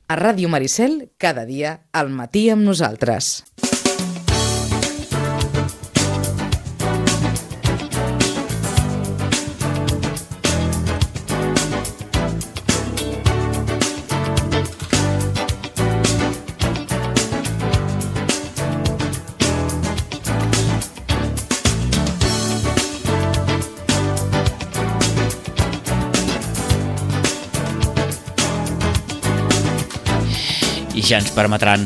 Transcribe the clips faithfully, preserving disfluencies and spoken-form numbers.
A Ràdio Maricel, cada dia al matí amb nosaltres. I ja ens permetran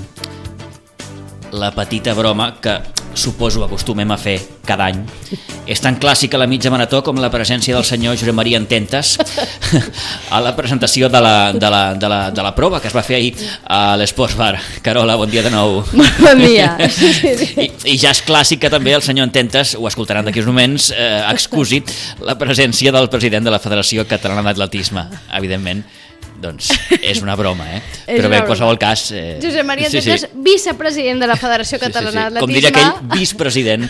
la petita broma que suposo acostumem a fer cada any. És tan clàssica la mitja marató com la presència del senyor Josep Maria Ententes a la presentació de la, de, la, de, la, de la prova que es va fer ahir a l'Esports Bar. Carola, bon dia de nou. Bon dia. I, I ja és clàssica també el senyor Ententes, ho escoltaran d'aquí uns moments, eh, excusi la presència del president de la Federació Catalana d'Atletisme, evidentment. Doncs és una broma, eh? Però bé, en qualsevol cas... Eh... Josep Maria Ententes, sí, sí. vicepresident de la Federació Catalana d'Atletisme. Com diria aquell, vicepresident.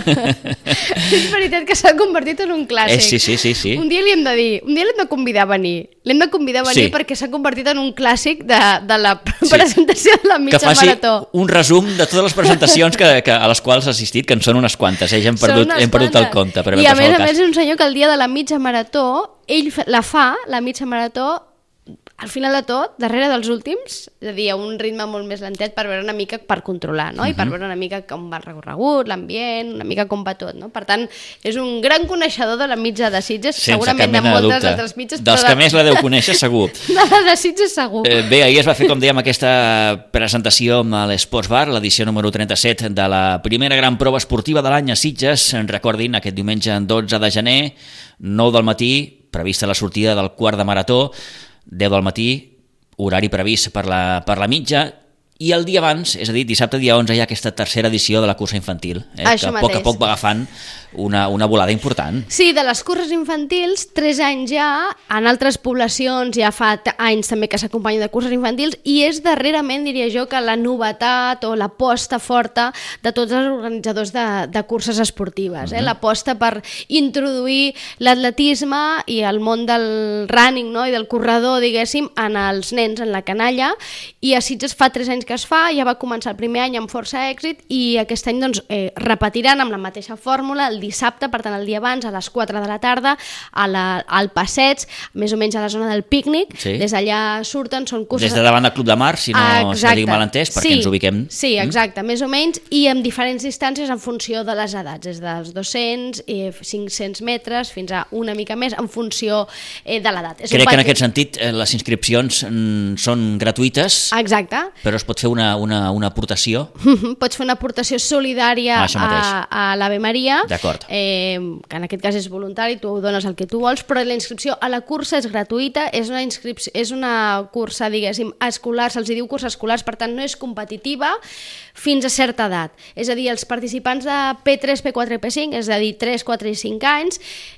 És veritat que s'ha convertit en un clàssic. Eh, sí, sí, sí, sí. Un dia li hem de dir, un dia l'hem de convidar a venir. L'hem de convidar a venir sí. perquè s'ha convertit en un clàssic de, de la sí. presentació de la mitja marató. Que faci marató. un resum de totes les presentacions que, que, a les quals ha assistit, que en són unes quantes, eh? Ja hem perdut, hem perdut el compte. Però I a més a més és un senyor que el dia de la mitja marató, ell la fa, la mitja marató, al final de tot, darrere dels últims, és a dir, a un ritme molt més lentet per veure una mica, per controlar, no? Uh-huh. I per veure una mica com va el recorregut, l'ambient, una mica com va tot, no? Per tant, és un gran coneixedor de la mitja de Sitges, sense segurament de moltes altres mitges. Dels que de... més la deu conèixer, segur. De la de Sitges, segur. Eh, bé, ahir es va fer, com dèiem, aquesta presentació a l'Esports Bar, l'edició número trenta-set de la primera gran prova esportiva de l'any a Sitges. Recordin, aquest diumenge dotze de gener, nou del matí, prevista la sortida del quart de marató, deu del matí, horari previst per la, per la mitja, i el dia abans, és a dir, dissabte dia onze, hi ha aquesta tercera edició de la cursa infantil, eh, que a poc a poc va agafant una, una volada important. Sí, de les curses infantils, tres anys ja, en altres poblacions ja fa anys també que s'acompanyen de curses infantils, i és darrerament, diria jo, que la novetat o l'aposta forta de tots els organitzadors de, de curses esportives, eh? Uh-huh. L'aposta per introduir l'atletisme i el món del running, no? I del corredor, diguéssim, en els nens, en la canalla, i a Sitges fa tres anys que es fa, ja va començar el primer any amb força èxit, i aquest any doncs, eh, repetiran amb la mateixa fòrmula el dissabte, per tant el dia abans, a les quatre de la tarda, a la, al passeig, més o menys a la zona del pícnic, sí. Des d'allà surten, són curses... Des de davant del Club de Mar, si no, si no dic mal entès, perquè sí, ens ubiquem... Sí, exacte, mm? més o menys, i amb diferents distàncies en funció de les edats, des dels dos-cents, eh, cinc-cents metres, fins a una mica més, en funció eh, de l'edat. Crec que en aquest sentit eh, les inscripcions mm, són gratuïtes, exacte. Però es pot fer una, una, una aportació? Pots fer una aportació solidària ah, a, a l'Ave Maria, d'acord. Eh, que en aquest cas és voluntari, tu dones el que tu vols, però la inscripció a la cursa és gratuïta, és una, inscripció, és una cursa, diguéssim, escolar, se'ls diu cursa escolars, per tant no és competitiva fins a certa edat. És a dir, els participants de P tres, P quatre i P cinc, és a dir, tres, quatre i cinc anys,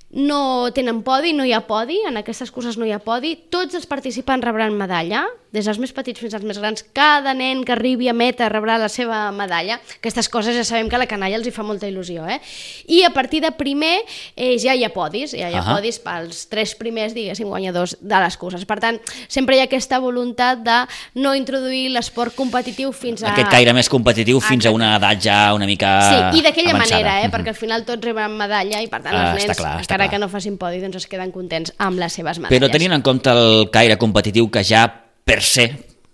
no tenen podi, no hi ha podi, en aquestes curses no hi ha podi, tots els participants rebran medalla, des dels més petits fins als més grans, cada nen que arribi a meta rebrà la seva medalla. Aquestes coses ja sabem que a la canalla els hi fa molta il·lusió, eh? I a partir de primer eh, ja hi ha podis, ja hi ha uh-huh. podis pels tres primers, diguéssim, guanyadors de les curses. Per tant, sempre hi ha aquesta voluntat de no introduir l'esport competitiu fins a... Aquest caire més competitiu fins a una edat ja una mica avançada. Sí, i d'aquella manera, eh? Perquè al final tots reben medalla i per tant els nens, clar, encara que no facin podi, doncs es queden contents amb les seves medalles. Però tenint en compte el caire competitiu que ja per se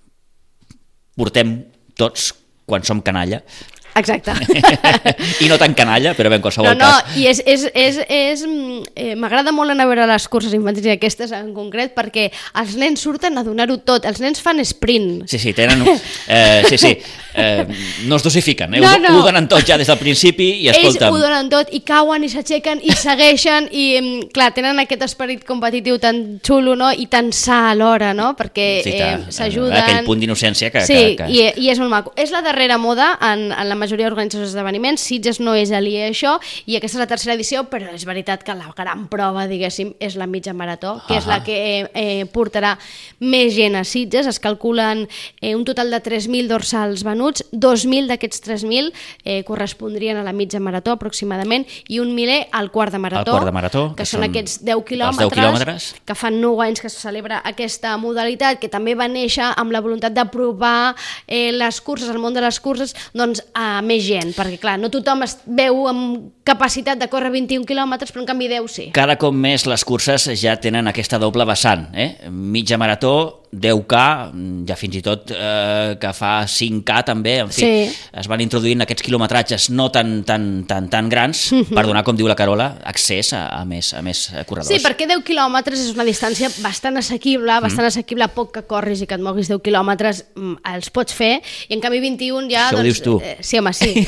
portem tots quan som canalla, exacte. I no tan canalla, però bé, en qualsevol no, no, cas. I és, és, és, és, eh, m'agrada molt anar a veure les curses infantils i aquestes en concret, perquè els nens surten a donar-ho tot, els nens fan sprint. Sí, sí, tenen... Eh, sí, sí, eh, no es dosifiquen, eh? no, ho, no. ho donen tot ja des del principi i escolta'm... Ells ho donen tot i cauen i s'aixequen i segueixen i, clar, tenen aquest esperit competitiu tan xulo, no?, i tan sa alhora, no?, perquè sí, eh, s'ajuden... Aquell punt d'innocència que... Sí, que, que... I, i és molt maco. És la darrera moda en, en la majoria majoria d'organitzadors d'esdeveniments. Sitges no és aliè a això, i aquesta és la tercera edició, però és veritat que la gran prova, diguéssim, és la mitja marató, que uh -huh. és la que eh, eh, portarà més gent a Sitges. Es calculen eh, un total de tres mil dorsals venuts, dos mil d'aquests tres mil eh, correspondrien a la mitja marató aproximadament, i un miler al quart de marató, quart de marató que, que són són aquests deu quilòmetres, deu quilòmetres, que fan nou anys que se celebra aquesta modalitat, que també va néixer amb la voluntat d'aprovar eh, les curses, el món de les curses, doncs a més gent, perquè clar, no tothom es veu amb capacitat de córrer vint-i-un quilòmetres, però en canvi deu sí. Cada cop més les curses ja tenen aquesta doble vessant, eh? Mitja marató, deu K, ja fins i tot eh, que fa cinc K també, en fi, sí. Es van introduint aquests quilometratges no tan, tan, tan, tan grans uh-huh. per donar, com diu la Carola, accés a, a, més, a més corredors. Sí, perquè deu quilòmetres és una distància bastant assequible, bastant mm. assequible, poc que corris i que et moguis deu quilòmetres, els pots fer, i en canvi vint-i-un ja... Això doncs, ho dius tu. Eh, sí, home, sí.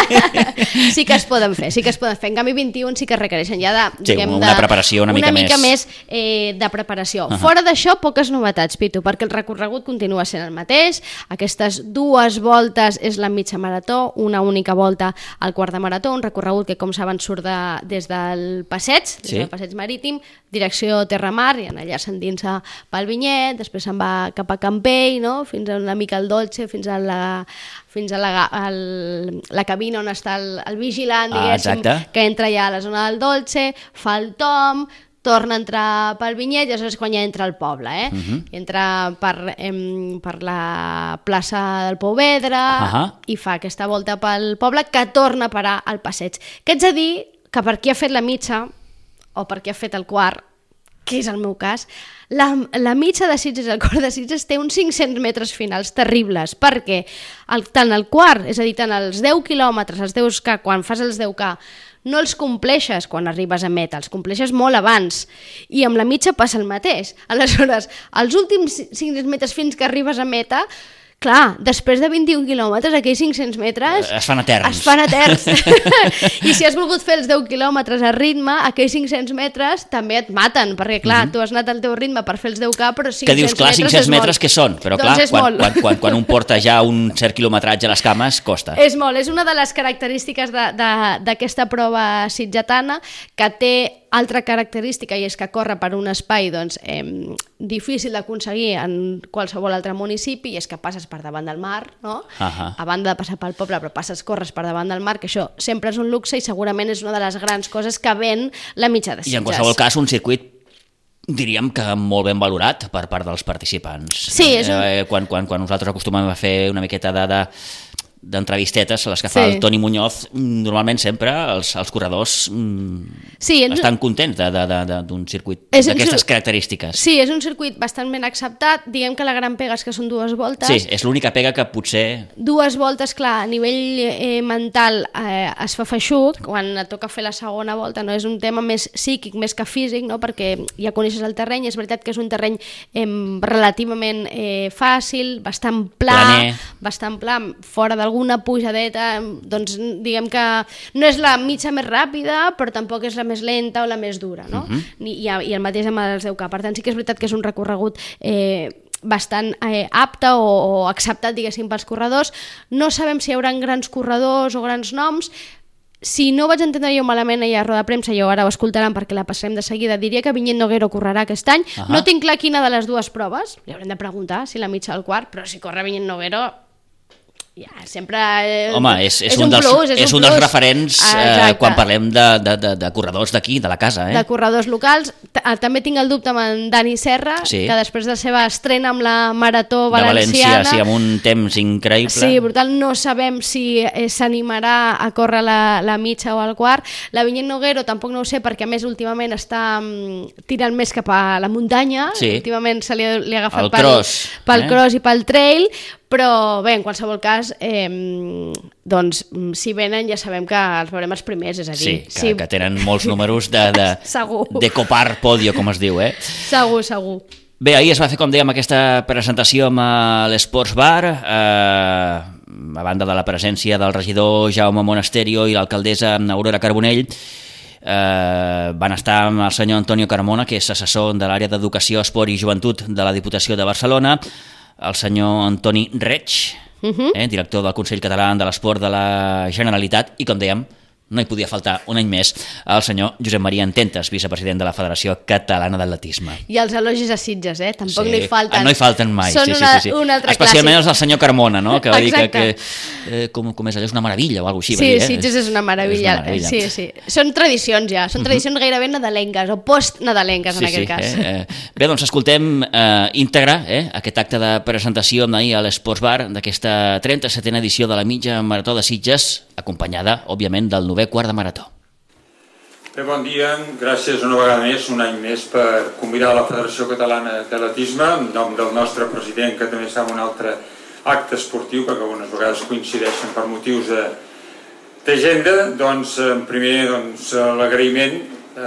Sí que es poden fer, sí que es poden fer. En canvi vint-i-un sí que requereixen ja de... Sí, diguem, una de, preparació una mica una mica més, més eh, de preparació. Uh-huh. Fora d'això, poques novetats, Pitu, perquè el recorregut continua sent el mateix. Aquestes dues voltes és la mitja marató, una única volta al quart de marató, un recorregut que, com saben, surt de, des del passeig, des sí. del passeig marítim, direcció terra-mar, i allà s'endinsa pel Vinyet, després se'n va cap a Campell, no? Fins a una mica al Dolce, fins a la, fins a la, al, la cabina on està el, el vigilant, diguéssim, ah, que entra ja a la zona del Dolce, fa el tom, torna a entrar pel Vinyet, i això és quan ja entra al poble, eh? Uh-huh. Entra per, em, per la plaça del Pouvedre uh-huh. i fa aquesta volta pel poble, que torna a parar al passeig. Que ets a dir que per qui ha fet la mitja, o per qui ha fet el quart, que és el meu cas, la, la mitja de Sitges, el quart de Sitges, té uns cinc-cents metres finals terribles, perquè el, tant el quart, és a dir, tant els deu quilòmetres, els deu K, quan fas els deu K, no els compleixes quan arribes a meta, els compleixes molt abans, i amb la mitja passa el mateix. Aleshores, els últims cinc-cents metres fins que arribes a meta, clar, després de vint-i-un quilòmetres, aquells cinc-cents metres... Es fan eterns. Es fan eterns. I si has volgut fer els deu quilòmetres a ritme, aquells cinc-cents metres també et maten, perquè clar, mm-hmm. tu has anat al teu ritme per fer els deu K, però cinc-cents que dius, clar, cinc-cents metres què són? Però doncs clar, quan, quan, quan, quan un porta ja un cert quilometratge a les cames, costa. És molt, és una de les característiques d'aquesta prova sitgetana, que té altra característica, i és que corre per un espai doncs, eh, difícil d'aconseguir en qualsevol altre municipi, i és que passes per davant del mar, no? Uh-huh. A banda de passar pel poble, però passes, corres per davant del mar, que això sempre és un luxe i segurament és una de les grans coses que ven la mitja de Sitges. I en qualsevol cas un circuit, diríem que molt ben valorat per part dels participants. Sí, és un... eh, quan, quan, quan nosaltres acostumem a fer una miqueta de... de d'entrevistetes, les que fa sí. el Toni Muñoz, normalment sempre els, els corredors sí, ens... estan contents d'un circuit d'aquestes cir... característiques. Sí, és un circuit bastant ben acceptat. Diguem que la gran pega és que són dues voltes. Sí, és l'única pega que potser... Dues voltes, clar, a nivell eh, mental eh, es fa feixuc, quan et toca fer la segona volta, no és un tema més psíquic, més que físic, no? Perquè ja coneixes el terreny, és veritat que és un terreny eh, relativament eh, fàcil, bastant pla, planer, bastant pla, fora d'algú una pujadeta, doncs diguem que no és la mitja més ràpida, però tampoc és la més lenta o la més dura, no? Uh-huh. I, I el mateix amb els deu K. Per tant, sí que és veritat que és un recorregut eh, bastant eh, apte o, o acceptat, diguéssim, pels corredors. No sabem si hi haurà grans corredors o grans noms. Si no vaig entendre jo malament a roda de premsa, jo ara ho escoltaran perquè la passarem de seguida, diria que Vinyet Noguero correrà aquest any. Uh-huh. No tinc clar quina de les dues proves, li haurem de preguntar si la mitja o el quart, però si corre Vinyet Noguero... Ja, sempre... Home, és, és, és un, un dels, plus, és és un un dels plus. referents eh, quan parlem de, de, de, de corredors d'aquí, de la casa. Eh? De corredors locals. També tinc el dubte amb en Dani Serra, sí. que després de la seva estrena amb la Marató Valenciana... De València, sí, amb un temps increïble. Sí, brutal. No sabem si eh, s'animarà a córrer la, la mitja o el quart. La Vinyet Noguero tampoc no ho sé, perquè a més últimament està um, tirant més cap a la muntanya. Sí. Últimament se li, li ha agafat el pel cross, pel eh? cross i pel trail, però bé, en qualsevol cas, eh, doncs, si venen ja sabem que els veurem els primers, és a dir... Sí, que, sí. que tenen molts números de, de, de copar podio, com es diu, eh? Segur, segur. Bé, ahir es va fer, com dèiem, aquesta presentació amb l'Esports Bar, eh, a banda de la presència del regidor Jaume Monasterio i l'alcaldessa Aurora Carbonell. Eh, van estar amb el senyor Antonio Carmona, que és assessor de l'àrea d'Educació, Esport i Joventut de la Diputació de Barcelona, el senyor Antoni Reig, uh-huh. eh, director del Consell Català de l'Esport de la Generalitat, i com dèiem, no hi podia faltar un any més el senyor Josep Maria Ententes, vicepresident de la Federació Catalana d'Atletisme. I els elogis a Sitges, eh? Tampoc sí. no hi falten. No hi falten mai. Són sí, una, sí, sí, sí. un altre Especialment clàssic. els del senyor Carmona, no? Que va dir que, Exacte. que eh, com, com és allò, és una meravella o alguna cosa així. Sí, dir, eh? Sitges és una meravella. És una meravella. Sí, sí. Són tradicions ja, són tradicions uh-huh. gairebé nadalenques o post-nadalenques sí, en aquest sí, cas. Eh? Eh, bé, doncs escoltem eh, íntegre eh, aquest acte de presentació d'ahir a l'Esports Bar d'aquesta trenta-setena edició de la mitja marató de Sitges, acompanyada, òbviament, del novè quart de marató. Bé, bon dia. Gràcies una vegada més, un any més, per convidar la Federació Catalana d'Atletisme, en nom del nostre president, que també està en un altre acte esportiu, perquè algunes vegades coincideixen per motius d'agenda. Doncs, en primer, doncs, l'agraïment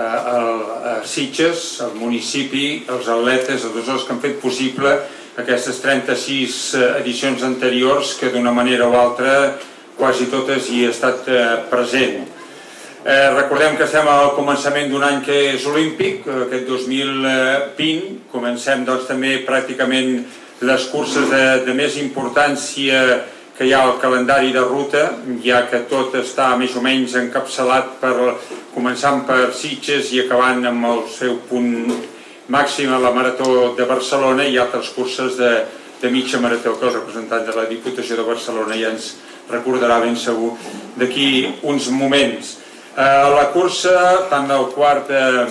a Sitges, al municipi, als atletes, a tots els que han fet possible aquestes trenta-sis edicions anteriors, que d'una manera o altra quasi totes hi he estat present. Eh, recordem que estem al començament d'un any que és olímpic, aquest dos mil vint. Comencem doncs, també pràcticament les curses de, de més importància que hi ha al calendari de ruta, ja que tot està més o menys encapçalat per, començant per Sitges i acabant amb el seu punt màxim a la Marató de Barcelona i altres curses de, de mitja marató que el representant de la Diputació de Barcelona ja ens recordarà ben segur d'aquí uns moments. La cursa, tant del quart de,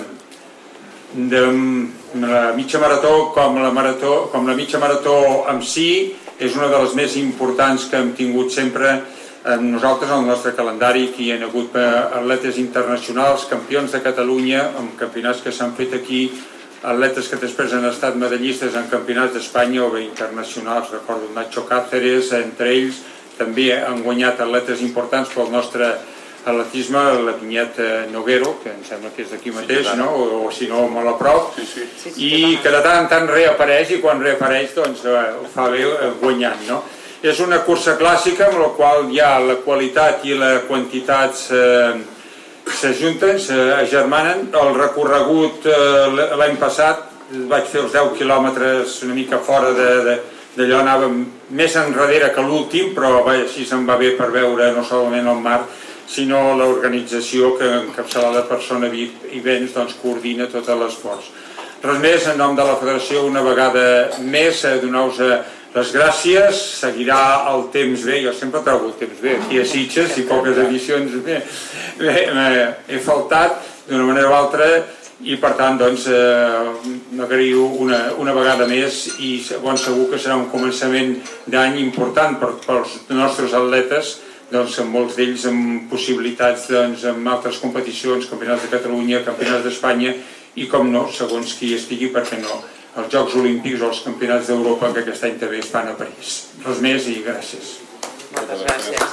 de la mitja marató com la, marató, com la mitja marató en si, és una de les més importants que hem tingut sempre nosaltres al nostre calendari, que hi ha hagut atletes internacionals, campions de Catalunya, amb campionats que s'han fet aquí, atletes que després han estat medallistes en campionats d'Espanya o bé internacionals, recordo Nacho Cáceres, entre ells també han guanyat atletes importants pel nostre atletisme, la Vinyet Noguero, que em sembla que és d'aquí mateix, no? o, o si no molt a prop, sí, sí. i que de tant en tant reapareix, i quan reapareix doncs ho fa bé guanyant. No? És una cursa clàssica amb la qual ja la qualitat i la quantitat s'ajunten, s'agermanen. El recorregut l'any passat vaig fer els deu quilòmetres una mica fora d'allò, anàvem més enrere que l'últim, però així se'n va bé per veure no solament el mar, sinó l'organització que encapçalada per Sona Events doncs, coordina tot l'esforç. Res més, en nom de la Federació, una vegada més, donar-vos les gràcies, seguirà el temps bé, jo sempre trobo el temps bé, aquí a Sitges, i poques edicions bé, bé, he faltat d'una manera o altra, i per tant, doncs, m'agraïo una, una vegada més, i bon segur que serà un començament d'any important per, pels nostres atletes, doncs, amb molts d'ells amb possibilitats doncs, en altres competicions, campionats de Catalunya, campionats d'Espanya i, com no, segons qui estigui, perquè no, els Jocs Olímpics o els campionats d'Europa que aquest any també es fan a París. Res més i gràcies. Moltes gràcies.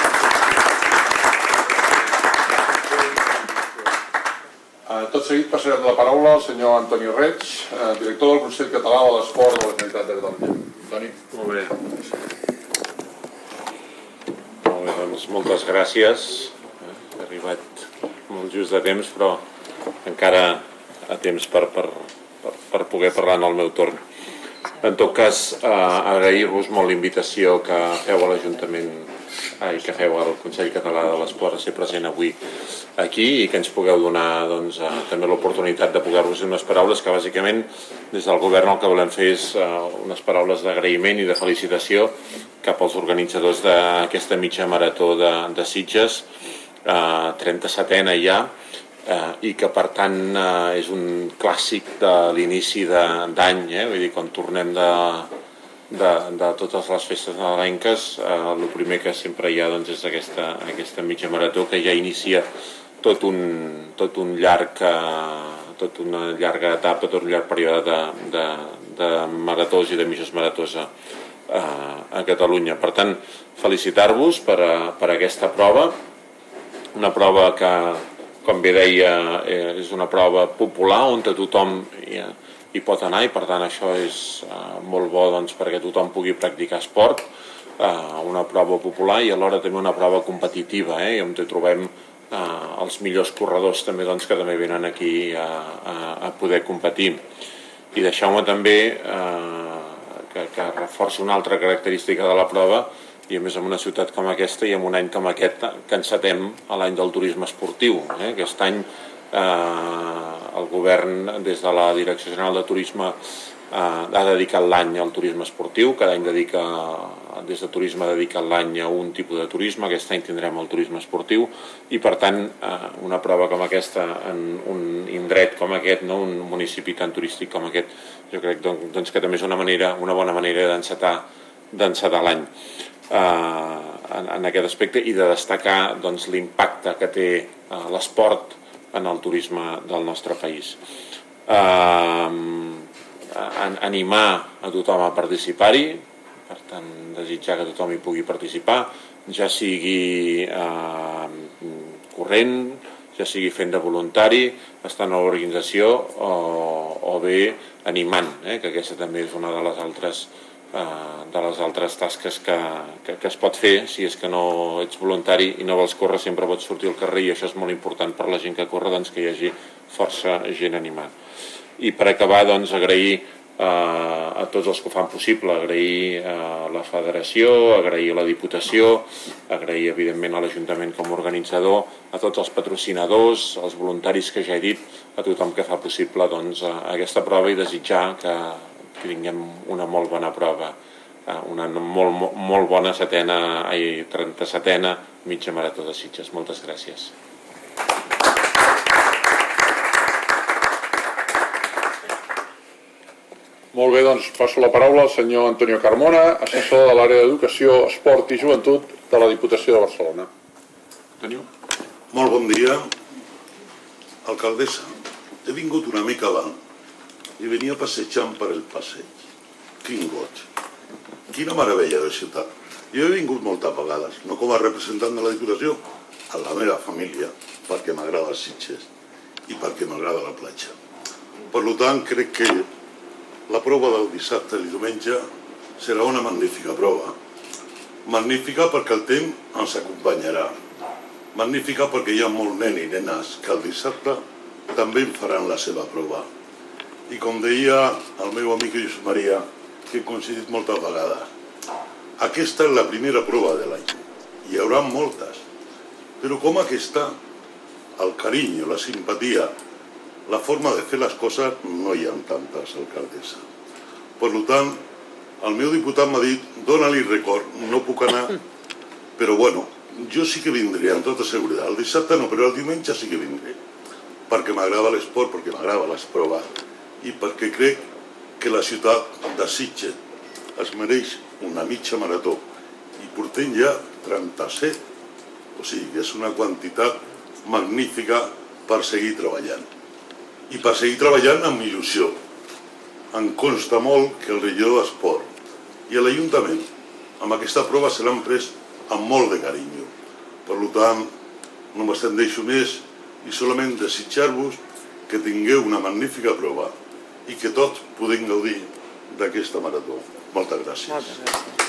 Tot seguit passarem la paraula al senyor Antoni Reig, director del Consell Català de l'Esport de la Generalitat de Catalunya. Antoni. Molt bé. Molt bé, doncs moltes gràcies. He arribat molt just de temps, però encara a temps per, per, per, per poder parlar en el meu torn. En tot cas, eh, agrair-vos molt l'invitació que feu a l'Ajuntament i que feu al Consell Català de l'Esport a ser present avui aquí i que ens pugueu donar doncs, eh, també l'oportunitat de poder-vos dir unes paraules que bàsicament des del govern el que volem fer és eh, unes paraules d'agraïment i de felicitació cap als organitzadors d'aquesta mitja marató de, de Sitges, eh, trenta-setena ja, eh, i que per tant eh, és un clàssic de l'inici d'any, eh? Vull dir, quan tornem de, de, de totes les festes nadalenques, eh, el primer que sempre hi ha doncs, és aquesta, aquesta mitja marató que ja inicia tot un, tot un llarg, eh, tot una llarga etapa, tot un llarg període de, de, de maratós i de mitges maratós a, a Catalunya. Per tant, felicitar-vos per, per aquesta prova, una prova que, com bé deia, és una prova popular on tothom hi, hi pot anar i per tant això és uh, molt bo doncs, perquè tothom pugui practicar esport, uh, una prova popular i alhora també una prova competitiva, eh, on trobem uh, els millors corredors també, doncs, que també venen aquí a, a, a poder competir. I deixeu-me també uh, que, que reforça una altra característica de la prova, i a més en una ciutat com aquesta i en un any com aquest que encetem l'any del turisme esportiu. Eh? Aquest any eh, el govern, des de la Direcció General de Turisme, eh, ha dedicat l'any al turisme esportiu. Cada any dedica, des de turisme ha dedicat l'any a un tipus de turisme. Aquest any tindrem el turisme esportiu i per tant eh, una prova com aquesta en un indret com aquest, no? Un municipi tan turístic com aquest, jo crec doncs, que també és una, manera, una bona manera d'encetar d'encetar l'any. Uh, en, en aquest aspecte i de destacar doncs, l'impacte que té uh, l'esport en el turisme del nostre país. Uh, an, animar a tothom a participar-hi, per tant desitjar que tothom hi pugui participar, ja sigui uh, corrent, ja sigui fent de voluntari, estant a l'organització o, o bé animant, eh, que aquesta també és una de les altres de les altres tasques que, que, que es pot fer. Si és que no ets voluntari i no vols córrer, sempre pots sortir al carrer i això és molt important per la gent que corre, doncs, que hi hagi força gent animant. I per acabar, doncs, agrair eh, a tots els que ho fan possible, agrair a la federació, agrair a la Diputació, agrair evidentment a l'Ajuntament com a organitzador, a tots els patrocinadors, als voluntaris que ja he dit, a tothom que fa possible doncs, aquesta prova i desitjar que que tinguem una molt bona prova, una molt, molt bona setena, ai, trenta-setena mitja marató de Sitges. Moltes gràcies. Molt bé, doncs passo la paraula al senyor Antonio Carmona, assessor de l'àrea d'Educació, Esport i Joventut de la Diputació de Barcelona. Antonio. Molt bon dia. Alcaldessa, he vingut una mica abans i venia passejant per el passeig. Quin goig! Quina meravella de ciutat! Jo he vingut moltes vegades, no com a representant de la Diputació, a la meva família, perquè m'agrada Sitges i perquè m'agrada la platja. Per tant, crec que la prova del dissabte i diumenge serà una magnífica prova. Magnífica perquè el temps ens acompanyarà. Magnífica perquè hi ha molts nens i nenes que el dissabte també en faran la seva prova. I com deia el meu amic Josep Maria, que he coincidit moltes vegades, aquesta és la primera prova de l'any. Hi haurà moltes, però com aquesta, el carinyo, la simpatia, la forma de fer les coses, no hi ha tantes, alcaldessa. Per tant, el meu diputat m'ha dit, dóna-li record, no puc anar, però bueno, jo sí que vindré, amb tota seguretat. El dissabte no, però el diumenge sí que vindré, perquè m'agrada l'esport, perquè m'agrada les proves, i perquè crec que la ciutat de Sitges es mereix una mitja marató i portem ja trenta-set, o sigui que és una quantitat magnífica per seguir treballant i per seguir treballant amb il·lusió. Em consta molt que el regidor d'Esport i l'Ajuntament amb aquesta prova se l'han pres amb molt de carinyo. Per tant, no m'estendeixo més i solament desitjar-vos que tingueu una magnífica prova i que tots podem gaudir d'aquesta marató. Moltes gràcies. Moltes gràcies.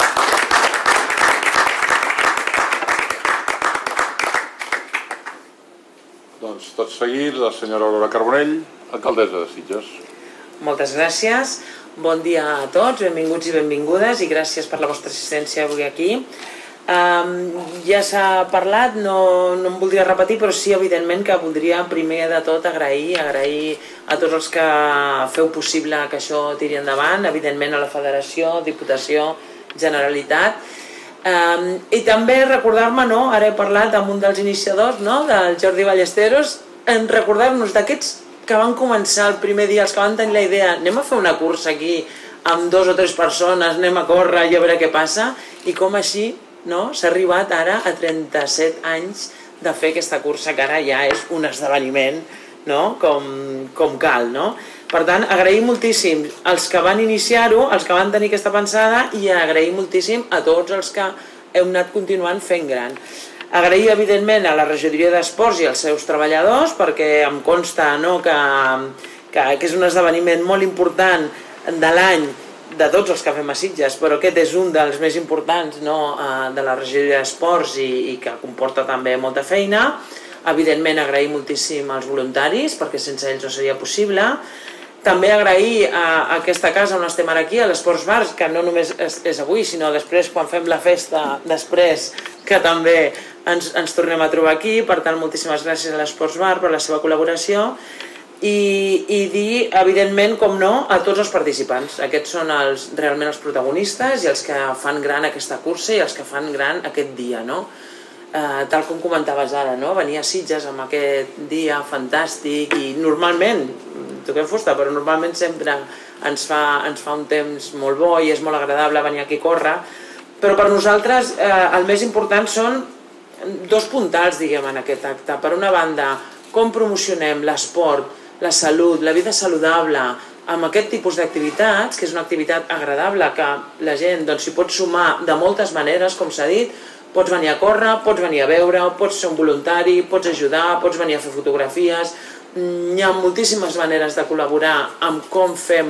Doncs tot seguit, la senyora Aurora Carbonell, alcaldessa de Sitges. Moltes gràcies. Bon dia a tots, benvinguts i benvingudes i gràcies per la vostra assistència avui aquí. Um, ja s'ha parlat, no, no em voldria repetir, però sí, evidentment, que voldria primer de tot agrair, agrair a tots els que feu possible que això tiri endavant, evidentment a la Federació, Diputació, Generalitat, um, i també recordar-me, no? Ara he parlat amb un dels iniciadors, no? Del Jordi Ballesteros, en recordar-nos d'aquests que van començar el primer dia, els que van tenir la idea, anem a fer una cursa aquí amb dos o tres persones, anem a córrer i a veure què passa, i com així no? S'ha arribat ara a trenta-set anys de fer aquesta cursa, que ara ja és un esdeveniment, no? com, com cal. No? Per tant, agrair moltíssim als que van iniciar-ho, als que van tenir aquesta pensada, i agrair moltíssim a tots els que heu anat continuant fent gran. Agrair, evidentment, a la regidoria d'Esports i als seus treballadors, perquè em consta, no? que, que, que és un esdeveniment molt important de l'any, de tots els que fem a Sitges, però aquest és un dels més importants, no? de la regidoria d'Esports i, i que comporta també molta feina. Evidentment, agrair moltíssim als voluntaris, perquè sense ells no seria possible. També agrair a, a aquesta casa on estem ara aquí, a l'Esports Bar, que no només és, és avui, sinó després quan fem la festa, després que també ens, ens tornem a trobar aquí. Per tant, moltíssimes gràcies a l'Esports Bar per la seva col·laboració i, i dir, evidentment, com no, a tots els participants. Aquests són els, realment els protagonistes i els que fan gran aquesta cursa i els que fan gran aquest dia, no? Uh, tal com comentaves ara, no? Venir a Sitges amb aquest dia fantàstic i normalment, toquem fusta, però normalment sempre ens fa, ens fa un temps molt bo i és molt agradable venir aquí a córrer, però per nosaltres eh, el més important són dos puntals, diguem, en aquest acte. Per una banda, com promocionem l'esport, la salut, la vida saludable amb aquest tipus d'activitats, que és una activitat agradable, que la gent doncs, s'hi pot sumar de moltes maneres, com s'ha dit. Pots venir a córrer, pots venir a veure, pots ser un voluntari, pots ajudar, pots venir a fer fotografies. Hi ha moltíssimes maneres de col·laborar amb com fem,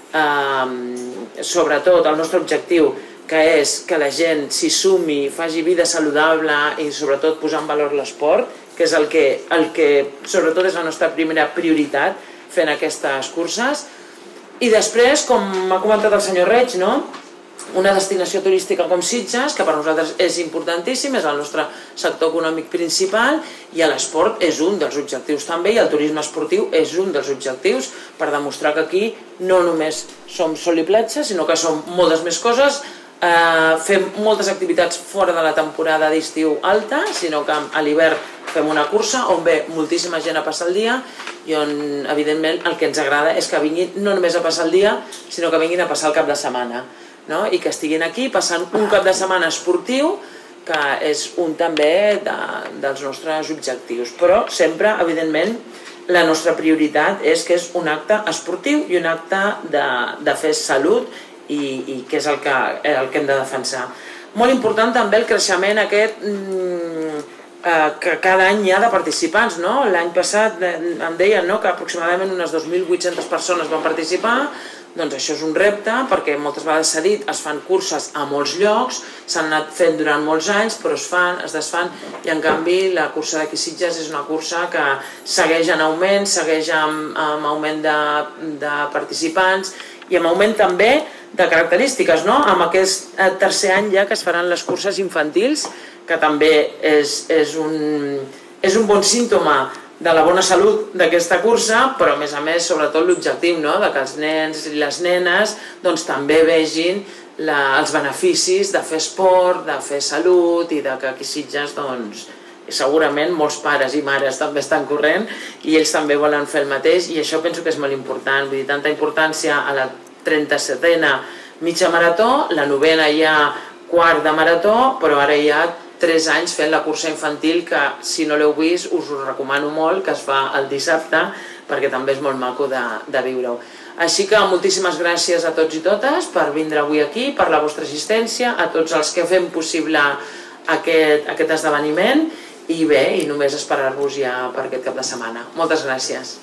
eh, sobretot, el nostre objectiu, que és que la gent s'hi sumi, faci vida saludable i sobretot posar en valor l'esport, que és el que, el que sobretot és la nostra primera prioritat fent aquestes curses. I després, com ha comentat el senyor Reig, no? Una destinació turística com Sitges, que per nosaltres és importantíssim, és el nostre sector econòmic principal, i l'esport és un dels objectius també, i el turisme esportiu és un dels objectius per demostrar que aquí no només som sol i platja, sinó que som moltes més coses, eh, fem moltes activitats fora de la temporada d'estiu alta, sinó que a l'hivern fem una cursa on ve moltíssima gent a passar el dia i on, evidentment, el que ens agrada és que vinguin no només a passar el dia, sinó que vinguin a passar el cap de setmana. No? I que estiguin aquí passant un cap de setmana esportiu, que és un també de, dels nostres objectius. Però sempre, evidentment, la nostra prioritat és que és un acte esportiu i un acte de, de fer salut i, i que és el que, el que hem de defensar. Molt important també el creixement aquest mmm, eh, que cada any hi ha de participants. No? L'any passat em deien, no?, que aproximadament unes dos mil vuit-centes persones van participar. Doncs això és un repte, perquè moltes vegades s'ha dit, es fan curses a molts llocs, s'han anat fent durant molts anys, però es fan, es desfan, i en canvi la cursa d'aquí Sitges és una cursa que segueix en augment, segueix amb, amb augment de, de participants i amb augment també de característiques, no? Amb aquest tercer any ja que es faran les curses infantils, que també és, és, un, és un bon símptoma de la bona salut d'aquesta cursa, però a més a més sobretot l'objectiu, no?, de que els nens i les nenes doncs, també vegin la, els beneficis de fer esport, de fer salut i de que aquí a Sitges doncs, segurament molts pares i mares també estan corrent i ells també volen fer el mateix i això penso que és molt important, vull dir, tanta importància a la trenta-setena mitja marató, la novena ja quart de marató, però ara hi ha tres anys fent la cursa infantil que, si no l'heu vist, us ho recomano molt, que es fa el dissabte, perquè també és molt maco de, de viure-ho. Així que moltíssimes gràcies a tots i totes per vindre avui aquí, per la vostra assistència, a tots els que fem possible aquest, aquest esdeveniment, i bé, i només esperar-vos ja per aquest cap de setmana. Moltes gràcies.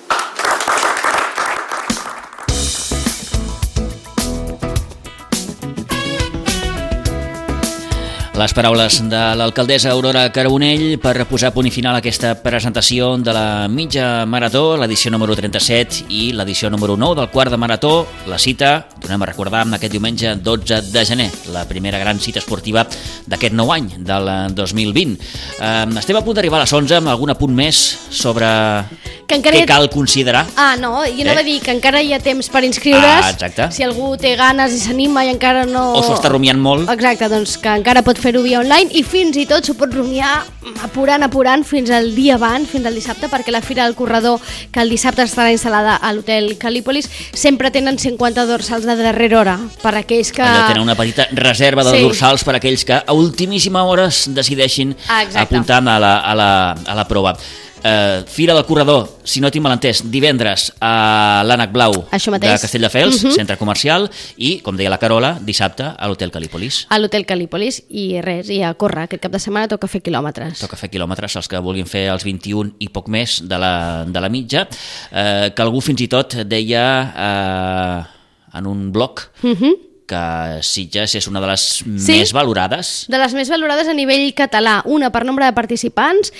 Les paraules de l'alcaldessa Aurora Carbonell per posar punt i final a aquesta presentació de la mitja marató, l'edició número trenta-set i l'edició número nou del quart de marató. La cita, tornem a recordar, aquest diumenge dotze de gener, la primera gran cita esportiva d'aquest nou any, del dos mil vint. Eh, estem a punt d'arribar a les onze amb algun apunt més sobre que què ha... cal considerar. Ah, no, jo anava eh? a dir que encara hi ha temps per inscriure's. Ah, exacte. Si algú té ganes i s'anima i encara no... O s'ho està rumiant molt. Exacte, doncs que encara pot fer-ho via online i fins i tot s'ho pot rumiar apurant, apurant fins al dia abans, fins al dissabte, perquè la Fira del Corredor, que el dissabte estarà instal·lada a l'Hotel Calípolis, sempre tenen cinquanta dorsals de darrera hora, per aquells que... Allò tenen una petita reserva de sí. dorsals per aquells que a ultimíssima hora decideixin apuntar a la, a la, a la prova. Uh, Fira del Corredor, si no tinc mal entès, divendres a l'Ànec Blau de Castelldefels, uh-huh. centre comercial, i, com deia la Carola, dissabte a l'Hotel Calípolis. A l'Hotel Calípolis, i res, i a córrer. Aquest cap de setmana toca fer quilòmetres. Toca fer quilòmetres, els que vulguin fer els vint-i-un i poc més de la, de la mitja, uh, que algú fins i tot deia uh, en un blog... Uh-huh. que Sitges és una de les sí, més valorades. De les més valorades a nivell català, una per nombre de participants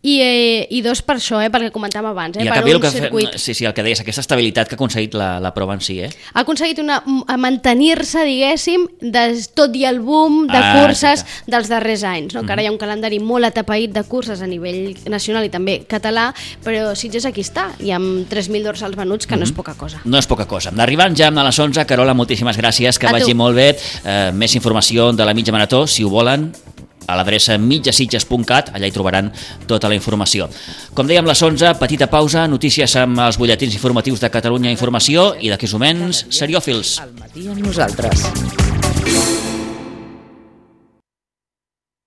I, eh, i dos per això, eh, perquè comentàvem abans, eh, I per canvi, un el que circuit. Fe... Sí, sí, el que deies, aquesta estabilitat que ha aconseguit la, la prova en si, eh? Ha aconseguit una, a mantenir-se, diguéssim, de, tot i el boom de Ah, curses exacte. dels darrers anys, no? Que ara hi ha un calendari molt atapeït de curses a nivell nacional i també català, però Sitges aquí està, i amb tres mil dorsals venuts, que no és poca cosa. No és poca cosa. Arribant ja a les onze, Carola, moltíssimes gràcies, que A vagi tu. molt bé. Eh, més informació de la mitja marató, si ho volen, a l'adreça mitjasitges punt cat, allà hi trobaran tota la informació. Com dèiem, a les onze, petita pausa, notícies amb els butlletins informatius de Catalunya Informació i d'aquí uns moments, seriòfils. Al matí amb nosaltres.